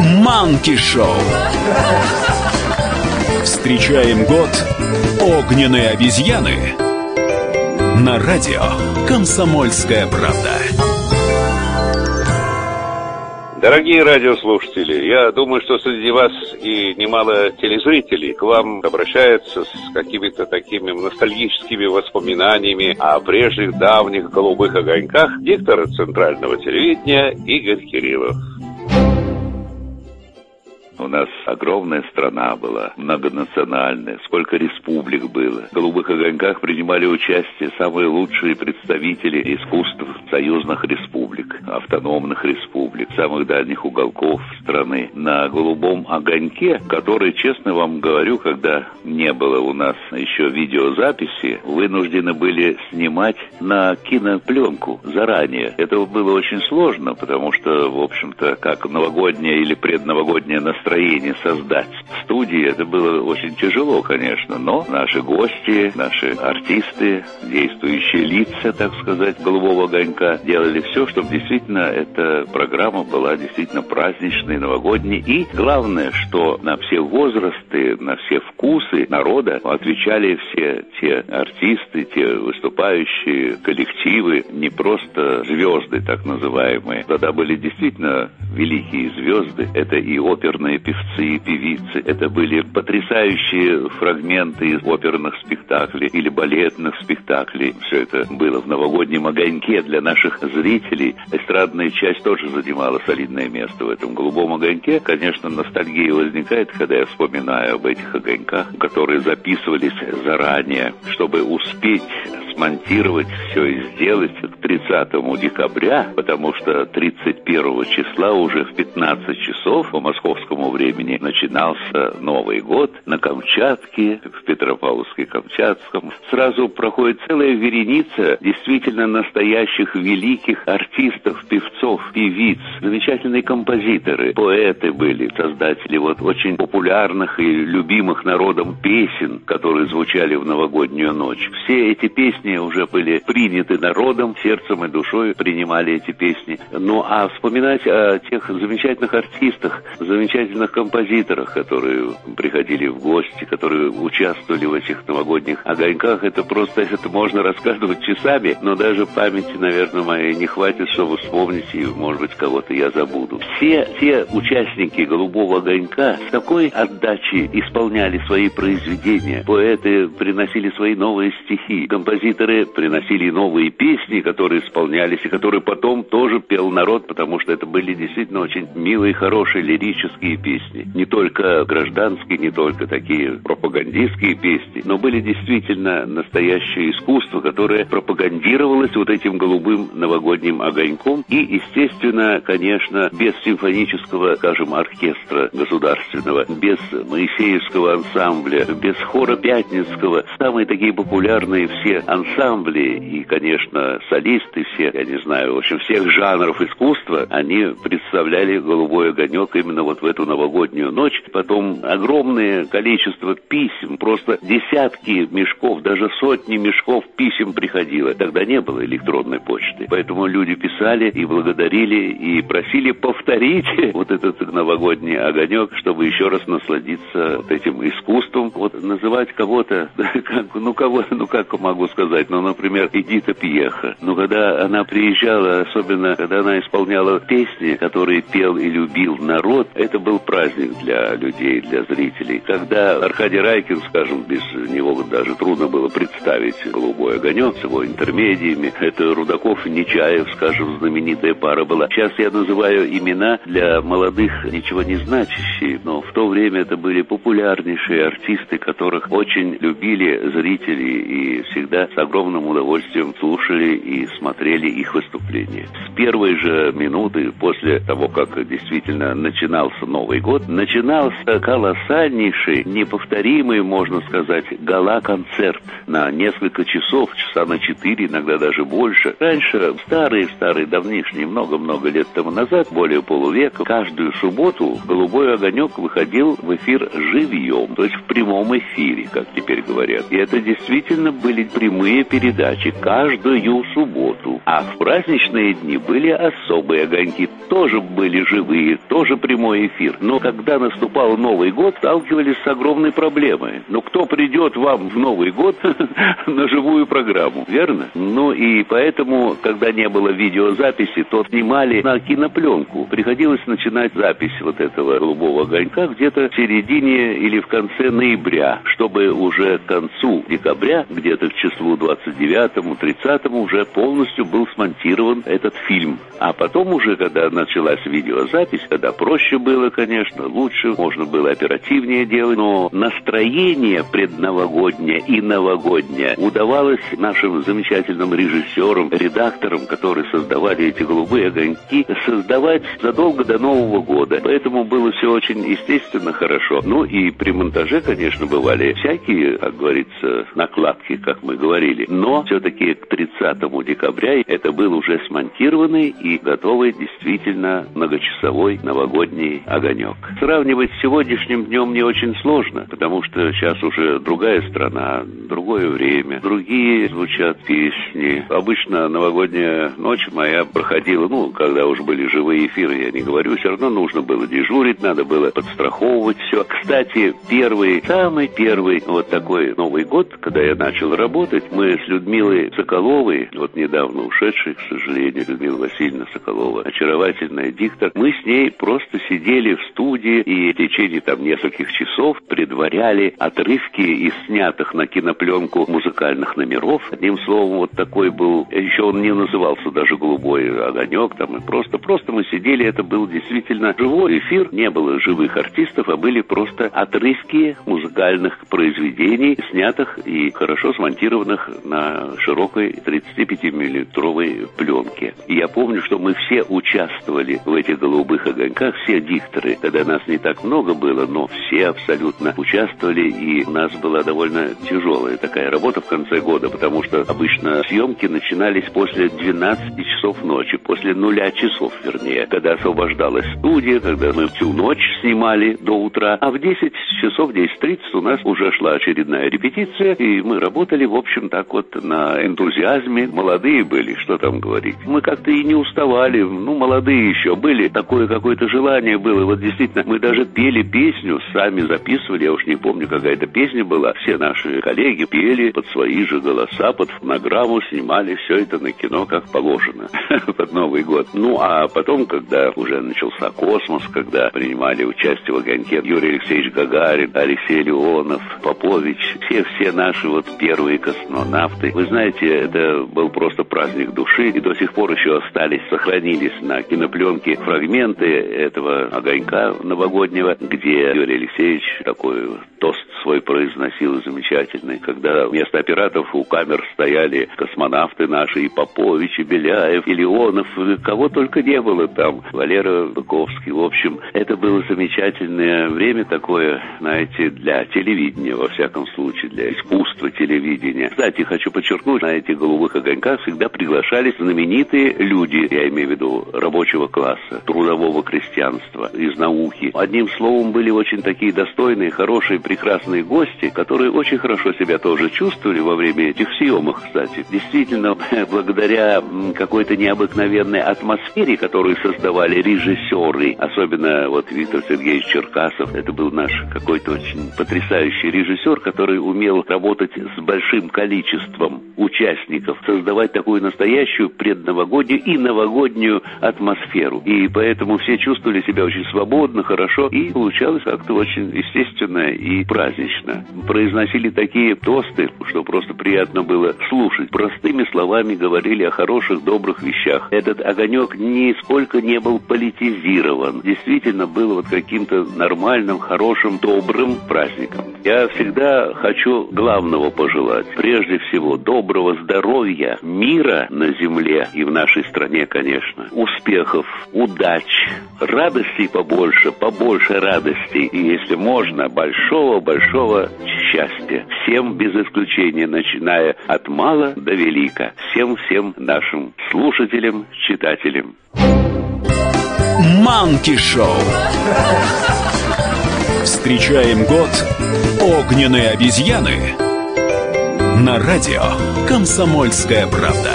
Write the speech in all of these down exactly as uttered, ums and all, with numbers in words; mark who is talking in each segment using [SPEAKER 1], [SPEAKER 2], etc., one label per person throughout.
[SPEAKER 1] Манки Шоу. Встречаем год огненные обезьяны на радио «Комсомольская правда».
[SPEAKER 2] Дорогие радиослушатели, я думаю, что среди вас и немало телезрителей к вам обращаются с какими-то такими ностальгическими воспоминаниями о прежних давних голубых огоньках диктор Центрального телевидения Игорь Кириллов.
[SPEAKER 3] У нас огромная страна была, многонациональная, сколько республик было. В «Голубых огоньках» принимали участие самые лучшие представители искусств союзных республик, автономных республик, самых дальних уголков страны. На «Голубом огоньке», который, честно вам говорю, когда не было у нас еще видеозаписи, вынуждены были снимать на кинопленку заранее. Это было очень сложно, потому что, в общем-то, как новогоднее или предновогоднее настроение создать в студии, это было очень тяжело, конечно, но наши гости, наши артисты, действующие лица, так сказать, «Голубого огонька» делали все, чтобы действительно эта программа была действительно праздничной, новогодней. И главное, что на все возрасты, на все вкусы народа отвечали все те артисты, те выступающие коллективы, не просто звезды, так называемые. Тогда были действительно великие звезды. Это и оперные певцы и певицы. Это были потрясающие фрагменты из оперных спектаклей или балетных спектаклей. Все это было в «Новогоднем огоньке» для наших зрителей. Эстрадная часть тоже занимала солидное место в этом «Голубом огоньке». Конечно, ностальгия возникает, когда я вспоминаю об этих огоньках, которые записывались заранее, чтобы успеть смонтировать все и сделать к тридцатому декабря, потому что тридцать первого числа уже в пятнадцать часов по московскому времени начинался Новый год на Камчатке, в Петропавловске-Камчатском. Сразу проходит целая вереница действительно настоящих великих артистов, певцов, певиц, замечательные композиторы, поэты были, создатели вот очень популярных и любимых народом песен, которые звучали в новогоднюю ночь. Все эти песни уже были приняты народом, сердцем и душой принимали эти песни. Ну а вспоминать о тех замечательных артистах, замечательных композиторах, которые приходили в гости, которые участвовали в этих новогодних огоньках, это просто, это можно рассказывать часами, но даже памяти, наверное, моей не хватит, чтобы вспомнить, и, может быть, кого-то я забуду. Все те участники «Голубого огонька» с такой отдачей исполняли свои произведения. Поэты приносили свои новые стихи, композиторы приносили новые песни, которые исполнялись, и которые потом тоже пел народ, потому что это были действительно очень милые, хорошие лирические песни. Не только гражданские, не только такие пропагандистские песни, но были действительно настоящее искусство, которое пропагандировалось вот этим «Голубым новогодним огоньком». И, естественно, конечно, без симфонического, скажем, оркестра государственного, без Моисеевского ансамбля, без хора Пятницкого, самые такие популярные все ансамбли и, конечно, солисты все, я не знаю, в общем, всех жанров искусства, они представляли «Голубой огонек» именно вот в эту новогоднюю ночь. Потом огромное количество писем, просто десятки мешков, даже сотни мешков писем приходило. Тогда не было электронной почты. Поэтому люди писали и благодарили, и просили повторить вот этот новогодний огонек, чтобы еще раз насладиться вот этим искусством. Вот называть кого-то, как, ну кого, ну как могу сказать, ну, например, Эдита Пьеха. Но когда она приезжала, особенно когда она исполняла песни, которые пел и любил народ, это был праздник для людей, для зрителей. Когда Аркадий Райкин, скажем, без него даже трудно было представить «Голубой огонек» с его интермедиями. Это Рудаков и Нечаев, скажем, знаменитая пара была. Сейчас я называю имена для молодых, ничего не значащие, но в то время это были популярнейшие артисты, которых очень любили зрители и всегда с огромным удовольствием слушали и смотрели их выступления. С первой же минуты после того, как действительно начинался Новый год, начинался колоссальнейший, неповторимый, можно сказать, гала-концерт на несколько часов, часа на четыре, иногда даже больше. Раньше, старые-старые, давнишние, много-много лет тому назад, более полувека, каждую субботу «Голубой огонек» выходил в эфир живьем, то есть в прямом эфире, как теперь говорят. И это действительно были прямые живые передачи каждую субботу. А в праздничные дни были особые огоньки, тоже были живые, тоже прямой эфир. Но когда наступал Новый год, сталкивались с огромной проблемой. Но кто придет вам в Новый год на живую программу, верно? Ну и поэтому, когда не было видеозаписи, то снимали на кинопленку. Приходилось начинать запись вот этого голубого огонька где-то в середине или в конце ноября, чтобы уже к концу декабря, где-то к числу двадцать девятому тридцатому, уже полностью был смонтирован этот фильм. А потом уже, когда началась видеозапись, когда проще было, конечно, лучше, можно было оперативнее делать, но настроение предновогоднее и новогоднее удавалось нашим замечательным режиссерам, редакторам, которые создавали эти голубые огоньки, создавать задолго до Нового года. Поэтому было все очень естественно хорошо. Ну и при монтаже, конечно, бывали всякие, как говорится, накладки, как мы говорили. Но все-таки к тридцатому декабря это был уже смонтированный и готовый действительно многочасовой новогодний огонек. Сравнивать с сегодняшним днем не очень сложно, потому что сейчас уже другая страна, другое время, другие звучат песни. Обычно новогодняя ночь моя проходила, ну, когда уже были живые эфиры, я не говорю, все равно нужно было дежурить, надо было подстраховывать все. Кстати, первый, самый первый вот такой Новый год, когда я начал работать, мы с Людмилой Соколовой, вот недавно ушедшей, к сожалению, Людмила Васильевна Соколова, очаровательная диктор, мы с ней просто сидели в студии и в течение там нескольких часов предваряли отрывки из снятых на кинопленку музыкальных номеров. Одним словом, вот такой был, еще он не назывался даже «Голубой огонек», там и просто, просто мы сидели, это был действительно живой эфир, не было живых артистов, а были просто отрывки музыкальных произведений, снятых и хорошо смонтированных на широкой тридцатипятимиллиметровой пленке. И я помню, что мы все участвовали в этих голубых огоньках, все дикторы. Тогда нас не так много было, но все абсолютно участвовали, и у нас была довольно тяжелая такая работа в конце года, потому что обычно съемки начинались после двенадцати часов ночи, после нуля часов, вернее, когда освобождалась студия, когда мы всю ночь снимали до утра, а в десять часов, десять тридцать у нас уже шла очередная репетиция, и мы работали, в общем, так вот на энтузиазме. Молодые были, что там говорить. Мы как-то и не уставали, ну, молодые еще были, такое какое-то желание было. Вот действительно, мы даже пели песню, сами записывали, я уж не помню, какая это песня была. Все наши коллеги пели под свои же голоса, под фонограмму, снимали все это на кино, как положено, под Новый год. Ну, а потом, когда уже начался космос, когда принимали участие в огоньке Юрий Алексеевич Гагарин, Алексей Леонов, Попович, все-все наши вот первые космонавты. Вы знаете, это был просто праздник души, и до сих пор еще остались, сохранились на кинопленке фрагменты этого огонька новогоднего, где Юрий Алексеевич такой тост свой произносил замечательный, когда вместо операторов у камер стояли космонавты наши, и Попович, и Беляев, и Леонов, и кого только не было там, Валера Быковский. В общем, это было замечательное время такое, знаете, для телевидения, во всяком случае, для искусства телевидения. Кстати, хочу подчеркнуть, на этих голубых огоньках всегда приглашались знаменитые люди, я имею в виду рабочего класса, трудового крестьянства, из науки. Одним словом, были очень такие достойные, хорошие, прекрасные гости, которые очень хорошо себя тоже чувствовали во время этих съемок, кстати. Действительно, благодаря какой-то необыкновенной атмосфере, которую создавали режиссеры, особенно вот Виктор Сергеевич Черкасов, это был наш какой-то очень потрясающий режиссер, который умел работать с большим количеством участников, создавать такую настоящую предновогоднюю и новогоднюю атмосферу. И поэтому все чувствовали себя очень свободно, хорошо, и получалось как-то очень естественно и празднично. Произносили такие тосты, что просто приятно было слушать. Простыми словами говорили о хороших, добрых вещах. Этот огонек нисколько не был политизирован. Действительно был вот каким-то нормальным, хорошим, добрым праздником. Я всегда хочу главного пожелать. Прежде всего, доброго здоровья, мира на земле и в нашей стране, конечно. Успехов, удач, радостей побольше, побольше радостей. И, если можно, большого-большого счастья. Всем без исключения, начиная от мала до велика. Всем-всем нашим слушателям, читателям.
[SPEAKER 1] Манки Шоу. Встречаем год огненной обезьяны На радио «Комсомольская правда».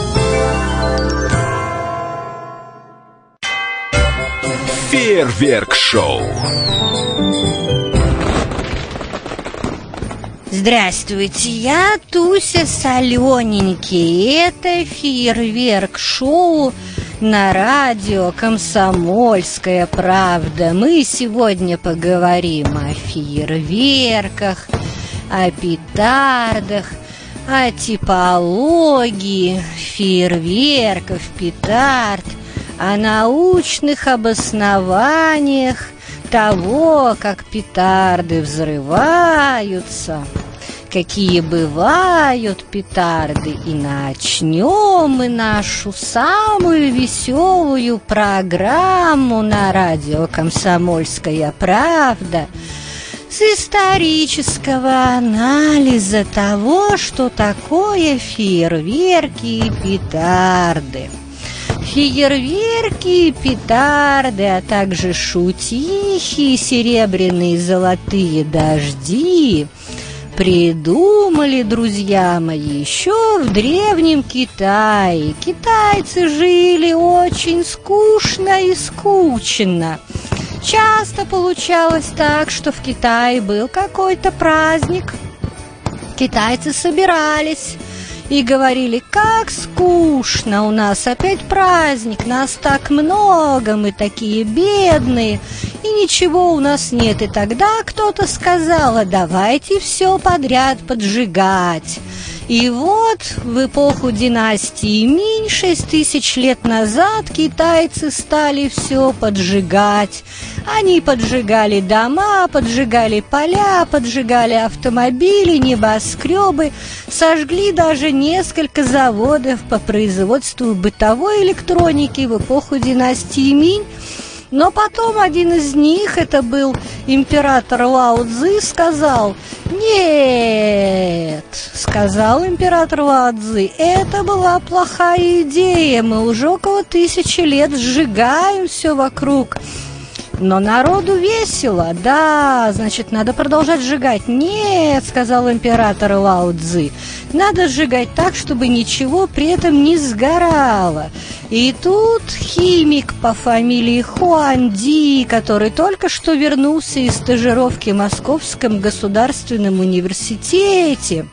[SPEAKER 1] Фейерверк-шоу.
[SPEAKER 4] Здравствуйте, я Туся Солененький. Это фейерверк-шоу на радио «Комсомольская правда». Мы сегодня поговорим о фейерверках, о петардах, о типологии фейерверков, петард, о научных обоснованиях того, как петарды взрываются, какие бывают петарды. И начнем мы нашу самую веселую программу на радио «Комсомольская правда» с исторического анализа того, что такое фейерверки и петарды. Фейерверки и петарды, а также шутихи, серебряные и золотые дожди придумали, друзья мои, еще в древнем Китае. Китайцы жили очень скучно и скучно. Часто получалось так, что в Китае был какой-то праздник. Китайцы собирались и говорили: как скучно, у нас опять праздник, нас так много, мы такие бедные, и ничего у нас нет. И тогда кто-то сказал: а давайте все подряд поджигать. И вот в эпоху династии Минь, шесть тысяч лет назад, китайцы стали все поджигать. Они поджигали дома, поджигали поля, поджигали автомобили, небоскребы, сожгли даже несколько заводов по производству бытовой электроники в эпоху династии Минь. Но потом один из них, это был император Лао Цзы, сказал: «Нет», — сказал император Лао Цзы, — «это была плохая идея, мы уже около тысячи лет сжигаем все вокруг». Но народу весело, да, значит, надо продолжать сжигать. «Нет», — сказал император Лао Цзы, — «надо сжигать так, чтобы ничего при этом не сгорало». И тут химик по фамилии Хуан Ди, который только что вернулся из стажировки в Московском государственном университете,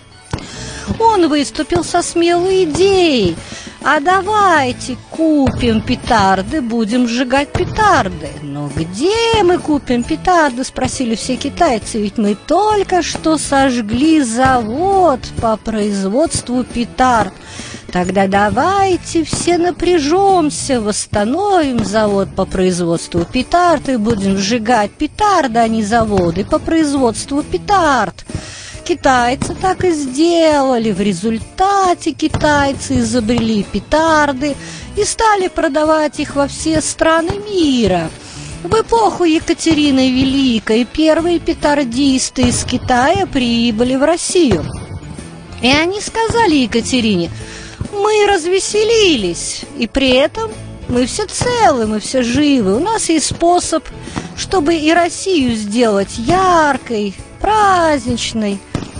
[SPEAKER 4] он выступил со смелой идеей: а давайте купим петарды, будем сжигать петарды. Но где мы купим петарды, спросили все китайцы, ведь мы только что сожгли завод по производству петард. Тогда давайте все напряжемся, восстановим завод по производству петард и будем сжигать петарды, а не заводы по производству петард. Китайцы так и сделали. В результате китайцы изобрели петарды и стали продавать их во все страны мира. В эпоху Екатерины Великой первые петардисты из Китая прибыли в Россию. И они сказали Екатерине: мы развеселились, и при этом мы все целы, мы все живы. У нас есть способ, чтобы и Россию сделать яркой, праздничной,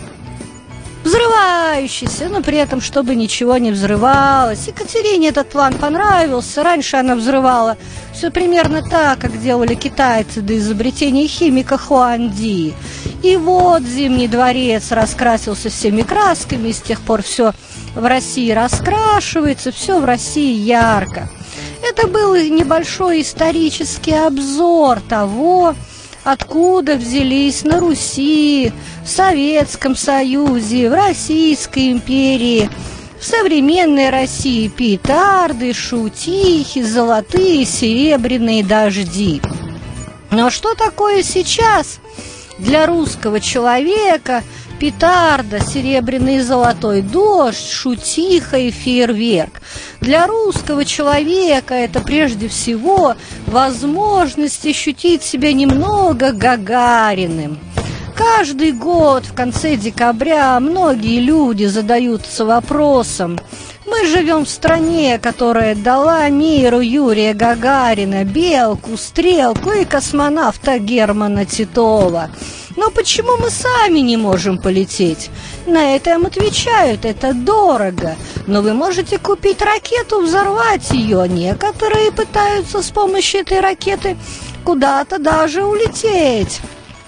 [SPEAKER 4] взрывающейся, но при этом, чтобы ничего не взрывалось. Екатерине этот план понравился. Раньше она взрывала все примерно так, как делали китайцы до изобретения химика Хуан Ди. И вот Зимний дворец раскрасился всеми красками, и с тех пор все в России раскрашивается, все в России ярко. Это был небольшой исторический обзор того, откуда взялись на Руси, в Советском Союзе, в Российской империи, в современной России петарды, шутихи, золотые, серебряные дожди. Но что такое сейчас для русского человека петарда, серебряный и золотой дождь, шутиха и фейерверк? Для русского человека это прежде всего возможность ощутить себя немного Гагариным. Каждый год в конце декабря многие люди задаются вопросом: мы живем в стране, которая дала миру Юрия Гагарина, Белку, Стрелку и космонавта Германа Титова. Но почему мы сами не можем полететь? На это им отвечают: это дорого. Но вы можете купить ракету, взорвать ее. Некоторые пытаются с помощью этой ракеты куда-то даже улететь.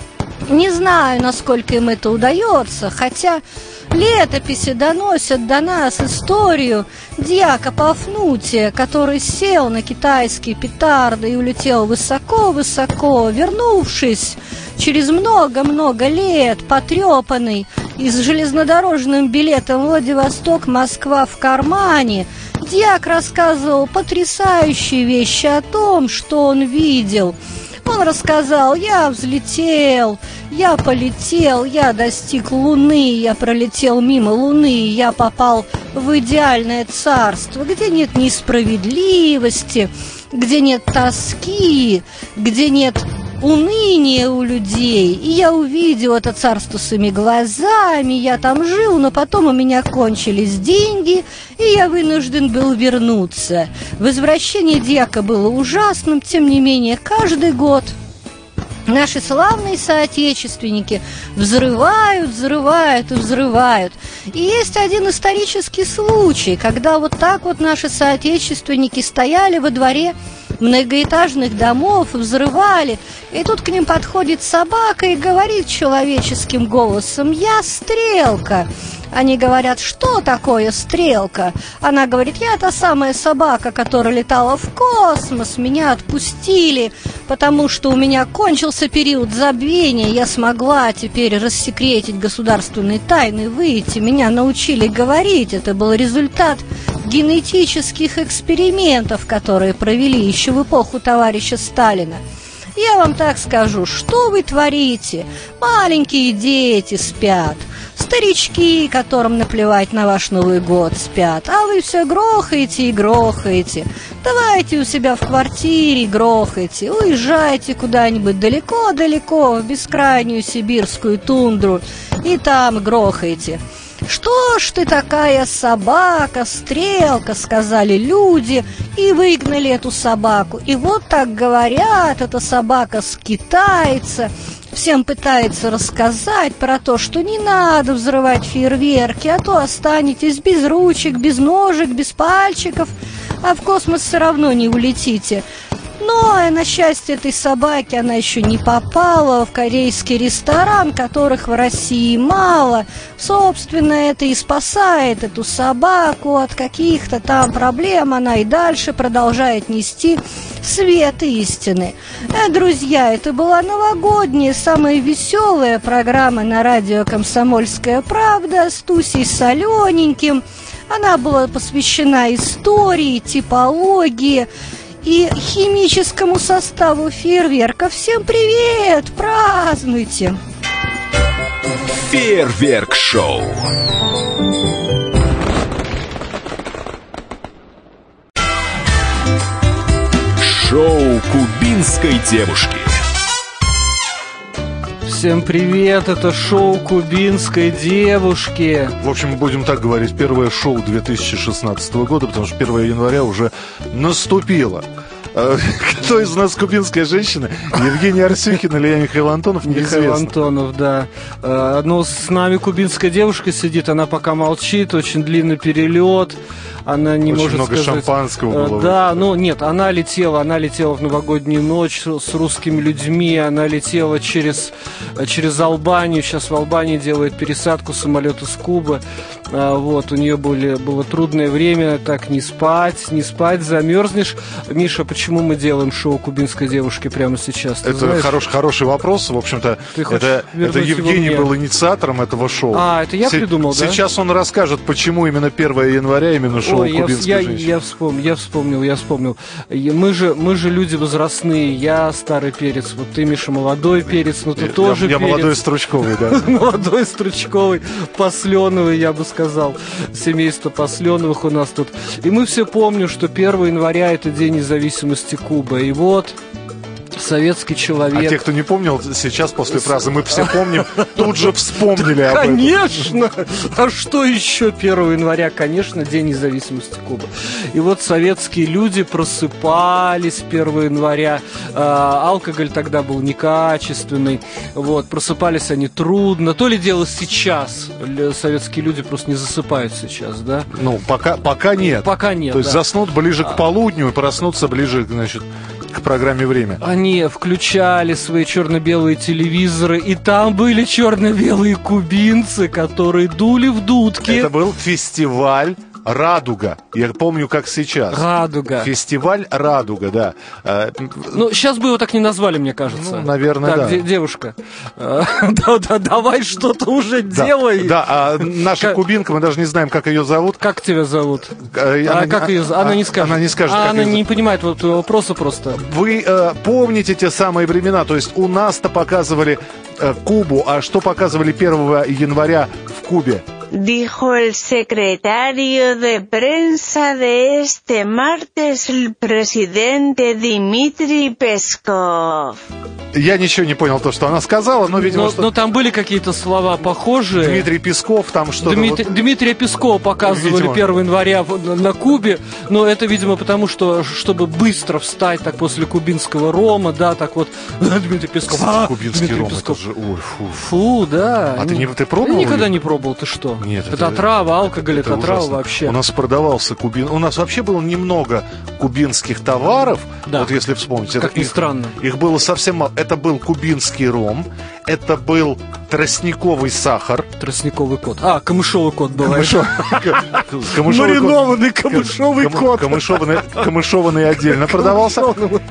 [SPEAKER 4] Не знаю, насколько им это удается, хотя летописи доносят до нас историю дьяка Пафнутия, который сел на китайские петарды и улетел высоко-высоко, вернувшись через много-много лет, потрепанный и с железнодорожным билетом Владивосток-Москва в кармане. Дьяк рассказывал потрясающие вещи о том, что он видел. Он рассказал: я взлетел, я полетел, я достиг Луны, я пролетел мимо Луны, я попал в идеальное царство, где нет несправедливости, где нет тоски, где нет уныния у людей. И я увидел это царство своими глазами, я там жил, но потом у меня кончились деньги, и я вынужден был вернуться. Возвращение дьяка было ужасным, тем не менее, каждый год наши славные соотечественники взрывают, взрывают и взрывают. И есть один исторический случай, когда вот так вот наши соотечественники стояли во дворе многоэтажных домов, взрывали, и тут к ним подходит собака и говорит человеческим голосом: «Я Стрелка». Они говорят: «Что такое Стрелка?» Она говорит: «Я та самая собака, которая летала в космос, меня отпустили, потому что у меня кончился период забвения, я смогла теперь рассекретить государственные тайны, выйти, меня научили говорить». Это был результат генетических экспериментов, которые провели еще в эпоху товарища Сталина. Я вам так скажу: что вы творите? Маленькие дети спят, старички, которым наплевать на ваш Новый год, спят, а вы все грохаете и грохаете. Давайте у себя в квартире грохайте, уезжайте куда-нибудь далеко-далеко в бескрайнюю сибирскую тундру и там грохайте. «Что ж ты такая собака, Стрелка?» — сказали люди, и выгнали эту собаку. И вот так говорят, эта собака скитается, всем пытается рассказать про то, что не надо взрывать фейерверки, а то останетесь без ручек, без ножек, без пальчиков, а в космос все равно не улетите. Но, на счастье этой собаки, она еще не попала в корейский ресторан, которых в России мало. Собственно, это и спасает эту собаку от каких-то там проблем. Она и дальше продолжает нести свет истины. Э, друзья, это была новогодняя, самая веселая программа на радио «Комсомольская правда» с Тусей Солененьким. Она была посвящена истории, типологии и химическому составу фейерверка. Всем привет! Празднуйте!
[SPEAKER 1] Фейерверк-шоу. Шоу кубинской девушки.
[SPEAKER 5] Всем привет, это шоу кубинской девушки.
[SPEAKER 6] В общем, будем так говорить, первое шоу две тысячи шестнадцатого года, потому что первое января уже наступило. Кто из нас кубинская женщина? Евгений Арсюхин или я, Михаил Антонов? Неизвестно.
[SPEAKER 5] Михаил Антонов, да. Ну, с нами кубинская девушка сидит, она пока молчит, очень длинный перелет. Она не
[SPEAKER 6] Очень
[SPEAKER 5] может
[SPEAKER 6] много
[SPEAKER 5] сказать...
[SPEAKER 6] шампанского было.
[SPEAKER 5] Да, ну нет, она летела, она летела в новогоднюю ночь с русскими людьми, она летела через, через Албанию, сейчас в Албании делает пересадку самолета с Кубы. Вот, у нее были, было трудное время, так не спать, не спать, замерзнешь. Миша, почему мы делаем шоу кубинской девушки прямо сейчас?
[SPEAKER 6] Это хороший, хороший вопрос, в общем-то. Это, это Евгений был инициатором этого шоу.
[SPEAKER 5] А, это я
[SPEAKER 6] С-
[SPEAKER 5] придумал, да?
[SPEAKER 6] Сейчас он расскажет, почему именно первое января, именно шоу
[SPEAKER 5] Ой, я,
[SPEAKER 6] кубинской
[SPEAKER 5] я,
[SPEAKER 6] женщины.
[SPEAKER 5] я вспомнил, я вспомнил, я вспомнил. Мы же, мы же люди возрастные, я старый перец, вот ты, Миша, молодой перец, но ты
[SPEAKER 6] Я-
[SPEAKER 5] тоже
[SPEAKER 6] Я
[SPEAKER 5] перец.
[SPEAKER 6] молодой стручковый, да.
[SPEAKER 5] Молодой стручковый, посленовый, я бы сказал. Семейство посленовых у нас тут. И мы все помним, что первое января это день независимости Кубы. И вот советский человек.
[SPEAKER 6] А те, кто не помнил, сейчас после фразы «мы все помним», тут же вспомнили об этом.
[SPEAKER 5] Конечно! А что еще первого января? Конечно, День независимости Кубы. И вот советские люди просыпались первого января. А, алкоголь тогда был некачественный. Вот, просыпались они трудно. То ли дело сейчас. Советские люди просто не засыпают сейчас, да?
[SPEAKER 6] Ну, пока, пока нет.
[SPEAKER 5] Пока нет,
[SPEAKER 6] То есть
[SPEAKER 5] да.
[SPEAKER 6] заснут ближе к полудню и проснутся ближе, значит, к программе «Время».
[SPEAKER 5] Они включали свои черно-белые телевизоры, и там были черно-белые кубинцы, которые дули в дудки.
[SPEAKER 6] Это был фестиваль «Радуга». Я помню, как сейчас.
[SPEAKER 5] «Радуга».
[SPEAKER 6] Фестиваль «Радуга», да.
[SPEAKER 5] Ну, сейчас бы его так не назвали, мне кажется.
[SPEAKER 6] Ну, наверное,
[SPEAKER 5] так,
[SPEAKER 6] да.
[SPEAKER 5] де- девушка, давай что-то уже делай.
[SPEAKER 6] Да, а наша кубинка, мы даже не знаем, как ее зовут.
[SPEAKER 5] Как тебя зовут?
[SPEAKER 6] Она,
[SPEAKER 5] А как ее зовут? Она не скажет.
[SPEAKER 6] Она не скажет.
[SPEAKER 5] А
[SPEAKER 6] как
[SPEAKER 5] она
[SPEAKER 6] ее
[SPEAKER 5] не
[SPEAKER 6] зовут.
[SPEAKER 5] понимает вот твоего вопроса просто.
[SPEAKER 6] Вы э, помните те самые времена? То есть у нас-то показывали э, Кубу, а что показывали первого января в Кубе?
[SPEAKER 7] Dijo el secretario de prensa de este martes el presidente Dmitry Peskov.
[SPEAKER 6] Я ничего не понял то, что она сказала, но, видимо,
[SPEAKER 5] Но,
[SPEAKER 6] что...
[SPEAKER 5] но там были какие-то слова похожие.
[SPEAKER 6] Дмитрий Песков там что-то...
[SPEAKER 5] Дмитрий,
[SPEAKER 6] вот...
[SPEAKER 5] Дмитрия Пескова показывали
[SPEAKER 6] Видимо.
[SPEAKER 5] первого января в- на Кубе, но это, видимо, потому что, чтобы быстро встать так после кубинского рома, да, так вот, Дмитрий Песков. А,
[SPEAKER 6] Кубинский
[SPEAKER 5] Дмитрий
[SPEAKER 6] ром, это
[SPEAKER 5] Песков.
[SPEAKER 6] же... Ой, фу.
[SPEAKER 5] Фу, да.
[SPEAKER 6] А ты не- ты
[SPEAKER 5] Я
[SPEAKER 6] пробовал
[SPEAKER 5] никогда
[SPEAKER 6] или-
[SPEAKER 5] не пробовал, ты что?
[SPEAKER 6] Нет,
[SPEAKER 5] это,
[SPEAKER 6] это-
[SPEAKER 5] отрава, алкоголь, это, отрава
[SPEAKER 6] ужасно.
[SPEAKER 5] вообще.
[SPEAKER 6] У нас продавался кубин... У нас вообще было немного кубинских товаров.
[SPEAKER 5] Да.
[SPEAKER 6] Вот если вспомнить.
[SPEAKER 5] Как
[SPEAKER 6] это
[SPEAKER 5] ни
[SPEAKER 6] их,
[SPEAKER 5] странно.
[SPEAKER 6] Их было совсем мало. Это был кубинский ром. Это был тростниковый сахар.
[SPEAKER 5] Тростниковый кот. А, камышовый кот был.
[SPEAKER 6] Камышо- камышовый кот.
[SPEAKER 5] Маринованный камышовый
[SPEAKER 6] Кам-
[SPEAKER 5] кот.
[SPEAKER 6] Камышованный, камышованный отдельно продавался.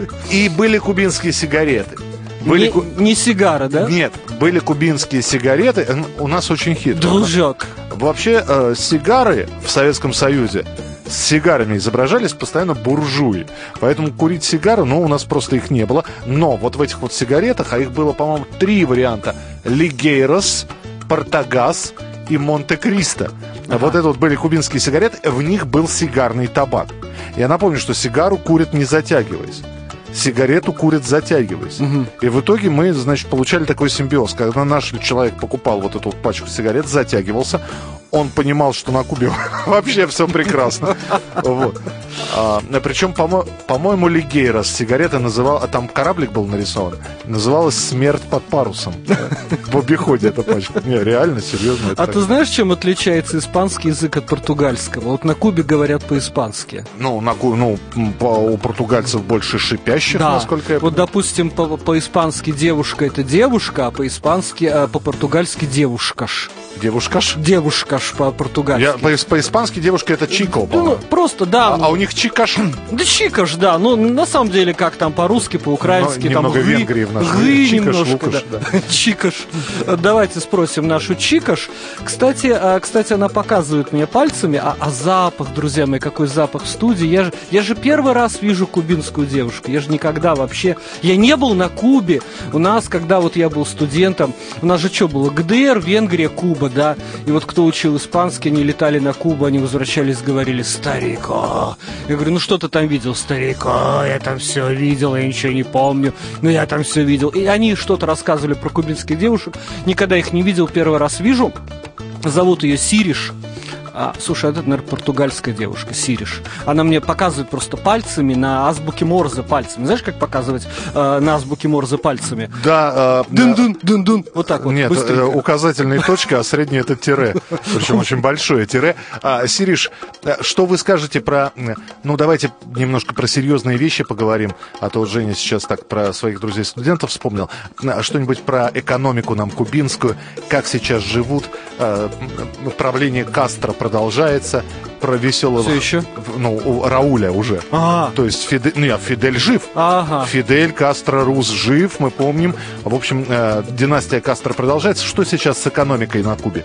[SPEAKER 6] И были кубинские сигареты. Были
[SPEAKER 5] Не,
[SPEAKER 6] ку-
[SPEAKER 5] не сигара, да?
[SPEAKER 6] Нет, были кубинские сигареты. Н- У нас очень хитро.
[SPEAKER 5] Дружок.
[SPEAKER 6] Вообще, э, сигары в Советском Союзе с сигарами изображались постоянно буржуи. Поэтому курить сигары, ну, у нас просто их не было. Но вот в этих вот сигаретах, а их было, по-моему, три варианта. Лигейрос, Портагас и Монте-Кристо. Вот это вот были кубинские сигареты, в них был сигарный табак. Я напомню, что сигару курят не затягиваясь. Сигарету курят затягиваясь. И в итоге мы, значит, получали такой симбиоз. Когда наш человек покупал вот эту вот пачку сигарет, затягивался, он понимал, что на Кубе вообще все прекрасно. Вот. А, причем, по-мо- по-моему, Лигейрос сигарета называл, а там кораблик был нарисован, называлась «Смерть под парусом». В обиходе эта пачка. Не, реально, серьезно. это
[SPEAKER 5] А
[SPEAKER 6] так.
[SPEAKER 5] ты знаешь, чем отличается испанский язык от португальского? Вот на Кубе говорят по-испански.
[SPEAKER 6] Ну, на Ку- ну, м, по- у португальцев больше шипящих, насколько я
[SPEAKER 5] Вот,
[SPEAKER 6] понимаю.
[SPEAKER 5] допустим, по- по-испански девушка это девушка, а по-испански, а по-португальски девушкаш.
[SPEAKER 6] Девушка-ш.
[SPEAKER 5] Девушкаш по-португальски.
[SPEAKER 6] Я, по- по-испански девушка это чико,
[SPEAKER 5] Ну,
[SPEAKER 6] по-моему.
[SPEAKER 5] просто, да.
[SPEAKER 6] А,
[SPEAKER 5] ну,
[SPEAKER 6] а у них чикаш.
[SPEAKER 5] Да чикаш, да. Ну, на самом деле, как там по-русски, по-украински,
[SPEAKER 6] Ну,
[SPEAKER 5] там
[SPEAKER 6] немного
[SPEAKER 5] гы-
[SPEAKER 6] Венгрии в нашем
[SPEAKER 5] гы
[SPEAKER 6] мире. Чикаш,
[SPEAKER 5] немножко,
[SPEAKER 6] лукаш,
[SPEAKER 5] да. Чикаш. Давайте спросим нашу чикаш. Кстати, а, кстати, она показывает мне пальцами, а, а запах, друзья мои, какой запах в студии. Я же, я же первый раз вижу кубинскую девушку. Я же никогда вообще... Я не был на Кубе. У нас, когда вот я был студентом, у нас же что было? ГДР, Венгрия, Куба, да. И вот кто учил испанский, они летали на Кубу, они возвращались, говорили: «Старико». Я говорю: ну что ты там видел? «Старико, я там все видел, я ничего не помню, но я там все видел». И они что-то рассказывали про кубинских девушек. Никогда их не видел, первый раз вижу. Зовут ее Сириш. А, слушай, а это, наверное, португальская девушка, Сириш. Она мне показывает просто пальцами на азбуке Морзе пальцами. Знаешь, как показывать э, на азбуке Морзе пальцами?
[SPEAKER 6] Да. э,
[SPEAKER 5] Дун-дун, дун-дун. Вот так вот.
[SPEAKER 6] Нет,
[SPEAKER 5] быстренько.
[SPEAKER 6] э, указательная точка, а средняя это тире. Причем очень большое тире. А, Сириш, э, что вы скажете про... э, Ну, давайте немножко про серьезные вещи поговорим. А то вот Женя сейчас так про своих друзей-студентов вспомнил. Э, Что-нибудь про экономику нам кубинскую. Как сейчас живут. Э, Правление Кастро продолжается. Про веселого...
[SPEAKER 5] Всё еще?
[SPEAKER 6] Ну, у Рауля уже.
[SPEAKER 5] А.
[SPEAKER 6] То есть Фидель... Нет, Фидель жив.
[SPEAKER 5] Ага.
[SPEAKER 6] Фидель Кастро Рус жив, мы помним. В общем, э, династия Кастро продолжается. Что сейчас с экономикой на Кубе?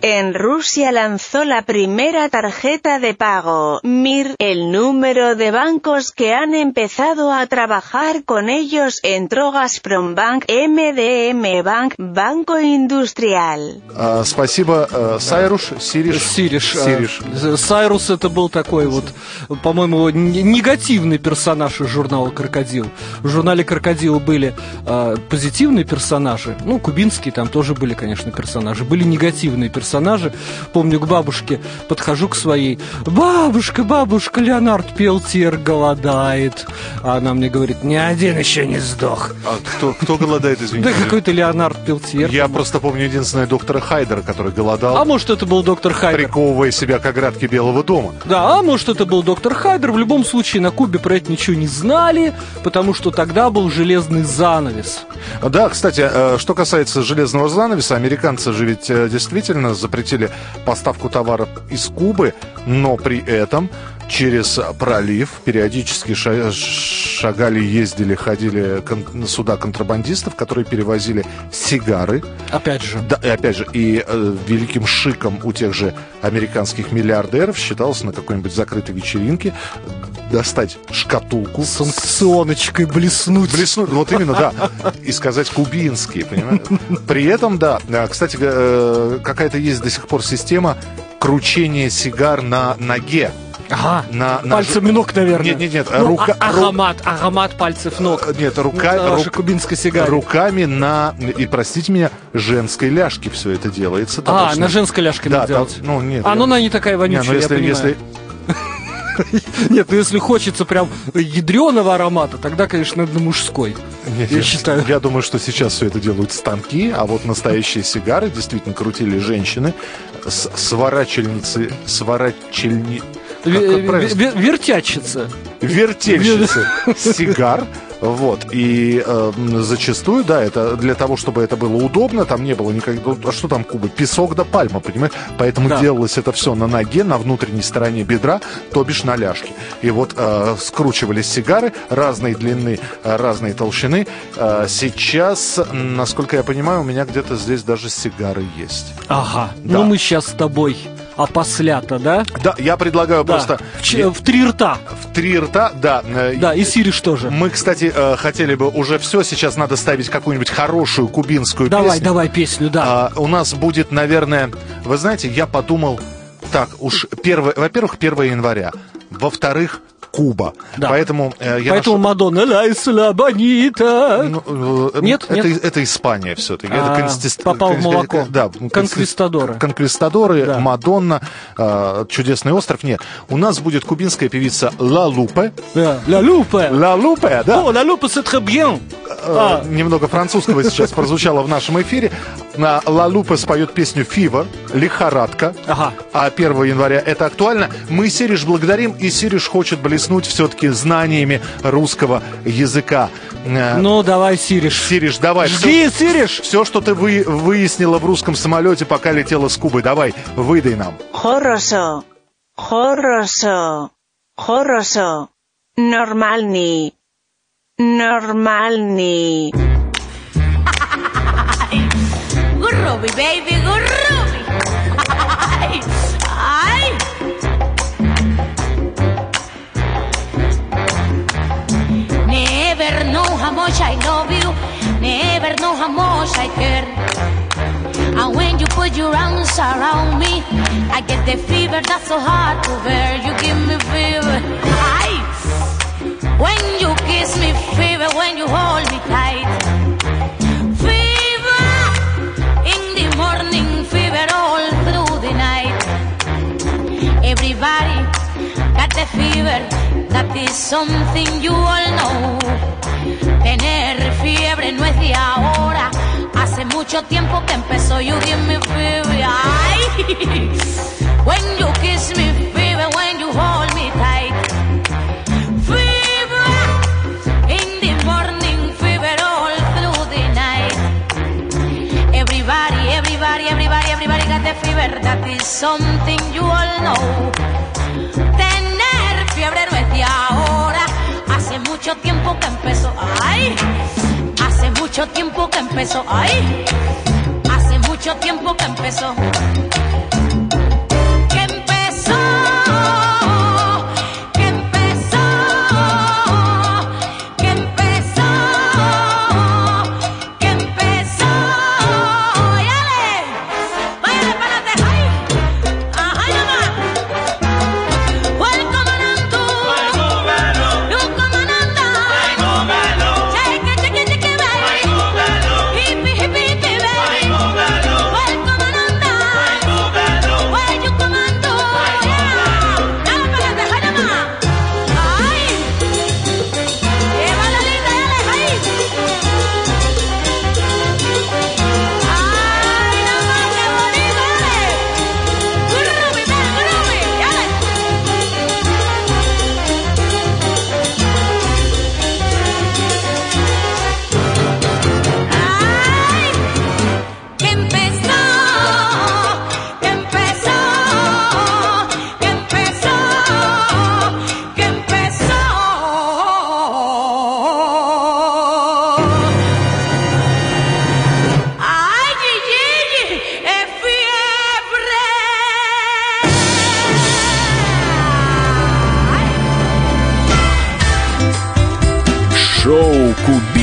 [SPEAKER 7] en Rusia lanzó la primera tarjeta de pago, Mir. El número de bancos que han empezado a trabajar con ellos entró Gazprombank, эм дэ эм Банк, Банко Индустриал.
[SPEAKER 6] А, спасибо, а, Сайруш, Сириш.
[SPEAKER 5] Сириш.
[SPEAKER 6] Сириш.
[SPEAKER 5] А, Сайрус это был такой вот, по-моему, негативный персонаж из журнала «Крокодил». В журнале «Крокодил» были а, позитивные персонажи, ну, кубинские там тоже были, конечно, персонажи, были негативные персонажи. Помню, к бабушке подхожу к своей: бабушка, бабушка, Леонард Пелтиер голодает. А она мне говорит: ни один еще не сдох.
[SPEAKER 6] А кто, кто голодает, извините?
[SPEAKER 5] Да какой-то Леонард Пелтиер.
[SPEAKER 6] Я просто помню единственное доктора Хайдера, который голодал.
[SPEAKER 5] А может, это был доктор Хайдер?
[SPEAKER 6] Приковывая себя к оградке Белого дома.
[SPEAKER 5] Да, а может, это был доктор Хайдер. В любом случае, на Кубе про это ничего не знали, потому что тогда был железный занавес.
[SPEAKER 6] Да, кстати, что касается железного занавеса, американцы же ведь действительно запретили поставку товаров из Кубы, но при этом через пролив периодически шагали, ездили, ходили кон- суда контрабандистов, которые перевозили сигары.
[SPEAKER 5] Опять же.
[SPEAKER 6] Да, и опять же, и э, великим шиком у тех же американских миллиардеров считалось на какой-нибудь закрытой вечеринке достать шкатулку.
[SPEAKER 5] С санкционочкой блеснуть.
[SPEAKER 6] Блеснуть, вот именно, да. И сказать кубинские, понимаете? При этом, да, кстати, какая-то есть до сих пор система кручения сигар на ноге.
[SPEAKER 5] Ага,
[SPEAKER 6] на, на
[SPEAKER 5] пальцами ж... ног, наверное.
[SPEAKER 6] Нет, нет, нет.
[SPEAKER 5] Ну,
[SPEAKER 6] рука...
[SPEAKER 5] а- аромат, аромат пальцев ног.
[SPEAKER 6] Нет, рука...
[SPEAKER 5] на
[SPEAKER 6] рук...
[SPEAKER 5] кубинской сигаре.
[SPEAKER 6] Руками на, и, простите меня, женской ляжке все это делается.
[SPEAKER 5] А,
[SPEAKER 6] достаточно...
[SPEAKER 5] на женской ляжке
[SPEAKER 6] да,
[SPEAKER 5] надо делать.
[SPEAKER 6] Ну, нет.
[SPEAKER 5] А,
[SPEAKER 6] я...
[SPEAKER 5] ну она не такая вонючая,
[SPEAKER 6] не, ну, если,
[SPEAKER 5] я
[SPEAKER 6] если...
[SPEAKER 5] Нет, ну если хочется прям ядреного аромата, тогда, конечно, надо мужской.
[SPEAKER 6] Нет,
[SPEAKER 5] я
[SPEAKER 6] я
[SPEAKER 5] считаю.
[SPEAKER 6] Я думаю, что сейчас все это делают станки, а вот настоящие сигары действительно крутили женщины, с- сворачельницы, сворачельни...
[SPEAKER 5] Вертячица.
[SPEAKER 6] Вертельщицы сигар. Вот. И э, зачастую, да, это для того, чтобы это было удобно, там не было никакого... А что там Куба? Песок да пальма, понимаешь? Поэтому да. делалось это все на ноге, на внутренней стороне бедра, то бишь на ляжке. И вот э, скручивались сигары разной длины, разной толщины. Э, сейчас, насколько я понимаю, у меня где-то здесь даже сигары есть.
[SPEAKER 5] Ага.
[SPEAKER 6] Да.
[SPEAKER 5] Ну мы сейчас с тобой... А после-то, да?
[SPEAKER 6] Да, я предлагаю да. просто...
[SPEAKER 5] В, ч... в три рта.
[SPEAKER 6] В три рта, да.
[SPEAKER 5] Да, и Сириш тоже.
[SPEAKER 6] Мы, кстати, хотели бы уже все. Сейчас надо ставить какую-нибудь хорошую кубинскую
[SPEAKER 5] давай,
[SPEAKER 6] песню.
[SPEAKER 5] Давай, давай песню, да.
[SPEAKER 6] А, у нас будет, наверное... Вы знаете, я подумал... Так, уж первое... Во-первых, первое января. Во-вторых... Куба.
[SPEAKER 5] Да.
[SPEAKER 6] Поэтому, э, я
[SPEAKER 5] Поэтому
[SPEAKER 6] нашел...
[SPEAKER 5] Мадонна ла исла бонита.
[SPEAKER 6] Ну, э,
[SPEAKER 5] нет,
[SPEAKER 6] это,
[SPEAKER 5] нет?
[SPEAKER 6] Это Испания все-таки.
[SPEAKER 5] А,
[SPEAKER 6] это консист...
[SPEAKER 5] попал в молоко.
[SPEAKER 6] Да,
[SPEAKER 5] Конквистадоры.
[SPEAKER 6] Конквистадоры,
[SPEAKER 5] да.
[SPEAKER 6] Мадонна, э, Чудесный остров. Нет, у нас будет кубинская певица Ла Лупе.
[SPEAKER 5] Да. Ла Лупе.
[SPEAKER 6] Ла Лупе, да.
[SPEAKER 5] О, Ла Лупе, c'est très bien.
[SPEAKER 6] А. Немного французского сейчас прозвучало в нашем эфире. Ла Лупе споет песню «Фивер», «Лихорадка».
[SPEAKER 5] Ага.
[SPEAKER 6] А первого января это актуально. Мы Сириш благодарим, и Сириш хочет блеснуть все-таки знаниями русского языка.
[SPEAKER 5] Ну, давай, Сириш.
[SPEAKER 6] Сириш, давай.
[SPEAKER 5] Жги,
[SPEAKER 6] все,
[SPEAKER 5] Сириш!
[SPEAKER 6] Все, что ты вы, выяснила в русском самолете, пока летела с Кубы, давай, выдай нам.
[SPEAKER 7] Хорошо, хорошо, хорошо, нормальный, нормальный.
[SPEAKER 8] Gurrubi, baby, gurrubi. Ay, ay. Never know how much I love you. Never know how much I care. And when you put your arms around me, I get the fever that's so hard to bear. You give me fever. Ay. When you kiss me, fever. When you hold me tight. Morning fever all through the night. Everybody got the fever. That is something you all know. Tener fiebre no es de ahora. Hace mucho tiempo que empezó. You give me fever. Ay. When you kiss me, fever. When you hold me tight. Fever. In the morning fever all through the night. Everybody, everybody, everybody, everybody got the fever. That is something you all know. Tener fiebre no es de ahora. Hace mucho tiempo que empezó. Ay, hace mucho tiempo que empezó. Ay, hace mucho tiempo que empezó.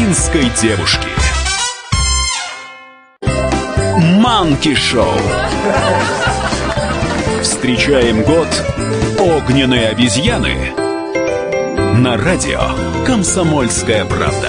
[SPEAKER 1] кубинской девушки. Манки Шоу. Встречаем год огненной обезьяны на радио «Комсомольская правда».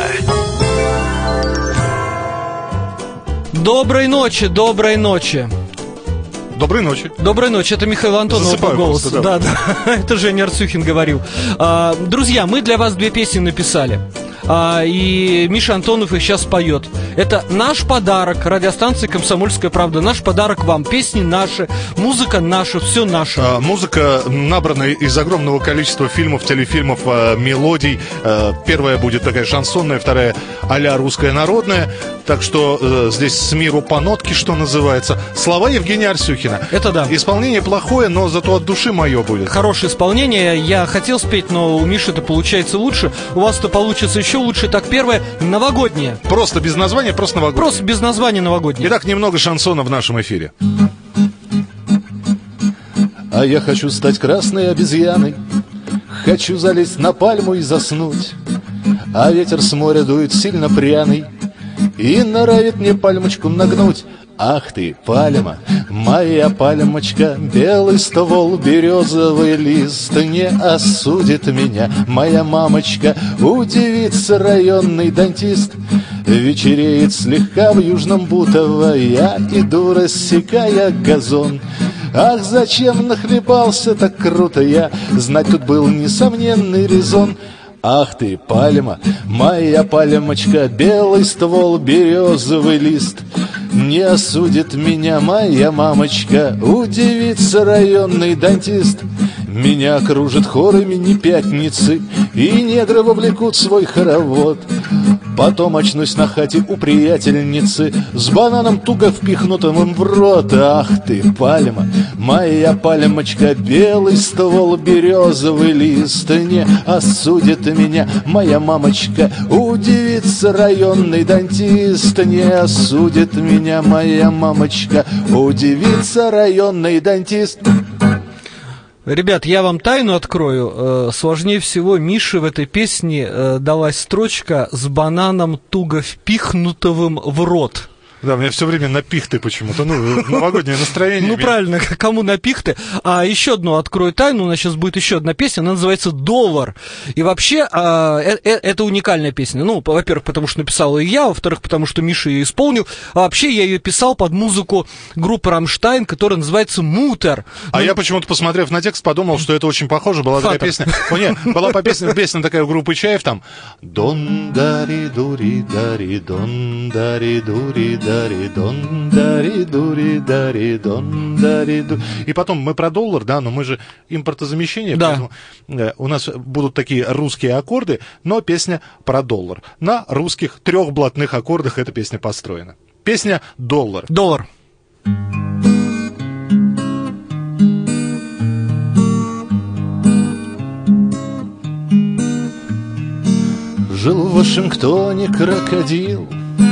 [SPEAKER 5] Доброй ночи, доброй ночи.
[SPEAKER 6] Доброй ночи.
[SPEAKER 5] Доброй ночи, это Михаил Антонов по голосу.
[SPEAKER 6] Просто, да.
[SPEAKER 5] Да, да, это Женя Арсюхин говорил. А, друзья, мы для вас две песни написали. А, и Миша Антонов их сейчас поет. Это наш подарок радиостанции «Комсомольская правда». Наш подарок вам. Песни наши, музыка наша, все наше.
[SPEAKER 6] А, музыка набрана из огромного количества фильмов, телефильмов, а, мелодий. А, первая будет такая шансонная, вторая а-ля русская народная. Так что а, здесь с миру по нотке, что называется. Слова Евгения Арсюхина.
[SPEAKER 5] Это да.
[SPEAKER 6] Исполнение плохое, но зато от души мое будет.
[SPEAKER 5] Хорошее исполнение. Я хотел спеть, но у Миши это получается лучше. У вас это получится еще лучше. Так, первое, новогоднее.
[SPEAKER 6] Просто без названия, просто новогоднее.
[SPEAKER 5] Просто без названия новогоднее.
[SPEAKER 6] Итак, немного шансона в нашем эфире. А я хочу стать красной обезьяной, хочу залезть на пальму и заснуть. А ветер с моря дует сильно пряный и норовит мне пальмочку нагнуть. Ах ты, пальма, моя пальмочка, белый ствол, березовый лист, не осудит меня моя мамочка, удивится районный дантист. Вечереет слегка в Южном Бутово, я иду, рассекая газон. Ах, зачем нахлебался так круто я, знать тут был несомненный резон. Ах ты, пальма, моя пальмочка, белый ствол, березовый лист, не осудит меня моя мамочка, удивится районный дантист. Меня кружит хор имени Пятницы, и негры вовлекут свой хоровод. Потом очнусь на хате у приятельницы с бананом туго впихнутым им в рот. Ах ты, пальма, моя пальмочка, белый ствол, березовый лист, не осудит меня моя мамочка, удивится районный дантист. Не осудит меня моя мамочка, удивится районный дантист.
[SPEAKER 5] Ребят, я вам тайну открою. Сложнее всего Мише в этой песне далась строчка с бананом туго впихнутым в рот.
[SPEAKER 6] Да, у меня все время напихты почему-то, ну, новогоднее настроение.
[SPEAKER 5] Ну, правильно, кому напихты. А еще одну открою тайну, у нас сейчас будет еще одна песня, она называется «Доллар». И вообще, это уникальная песня. Ну, во-первых, потому что написал ее я, во-вторых, потому что Миша ее исполнил. А вообще, я ее писал под музыку группы «Рамштайн», которая называется «Мутер».
[SPEAKER 6] А
[SPEAKER 5] ну,
[SPEAKER 6] я почему-то, посмотрев на текст, подумал, что это очень похоже. Была такая песня. О, нет, была по песне, песня такая у группы Чаев, там «Дон дари дури дари дон дари дури дари». Дари-дон, дари-дури, дари-дон, дари-ду. И потом мы про доллар, да, но мы же импортозамещение,
[SPEAKER 5] да.
[SPEAKER 6] Поэтому э, у нас будут такие русские аккорды, но песня про доллар. На русских трехблатных аккордах эта песня построена. Песня «Доллар».
[SPEAKER 5] Доллар.
[SPEAKER 6] Жил в Вашингтоне крокодил,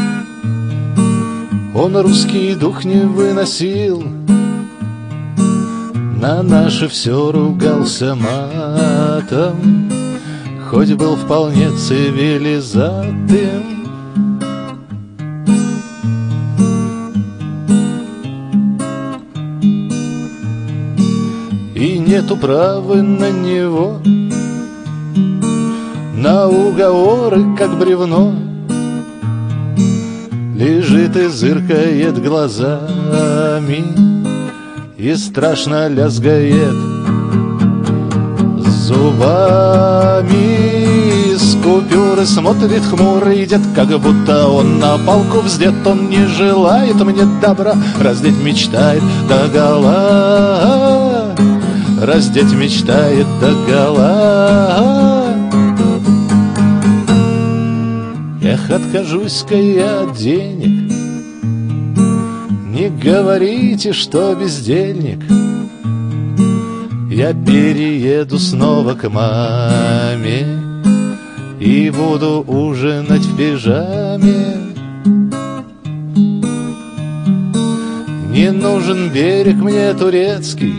[SPEAKER 6] он русский дух не выносил, на наше все ругался матом, хоть был вполне цивилизатым. И нету права на него, на уговоры, как бревно, лежит и зыркает глазами и страшно лязгает зубами. С купюры смотрит хмурый дед, как будто он на палку вздет. Он не желает мне добра, раздеть мечтает догола, раздеть мечтает догола. Эх, откажусь-ка я от денег, не говорите, что бездельник. Я перееду снова к маме и буду ужинать в пижаме. Не нужен берег мне турецкий,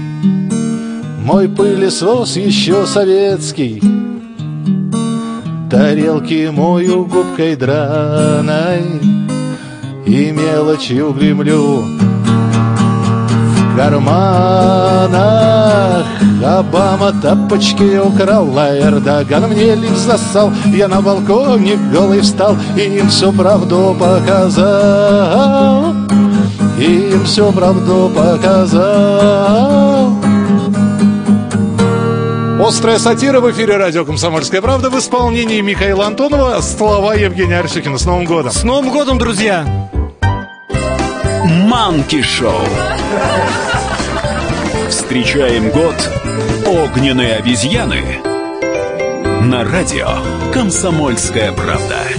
[SPEAKER 6] мой пылесос еще советский. тарелки мою губкой драной и мелочью гремлю в карманах. Обама тапочки украл, а Эрдоган мне лифт засал. Я на балконе голый встал и им всю правду показал. И им всю правду показал. Острая сатира в эфире радио «Комсомольская правда» в исполнении Михаила Антонова. Слова Евгения Арсюхина. С Новым годом!
[SPEAKER 5] С Новым годом, друзья!
[SPEAKER 1] Манки Шоу. Встречаем год огненной обезьяны на радио «Комсомольская правда».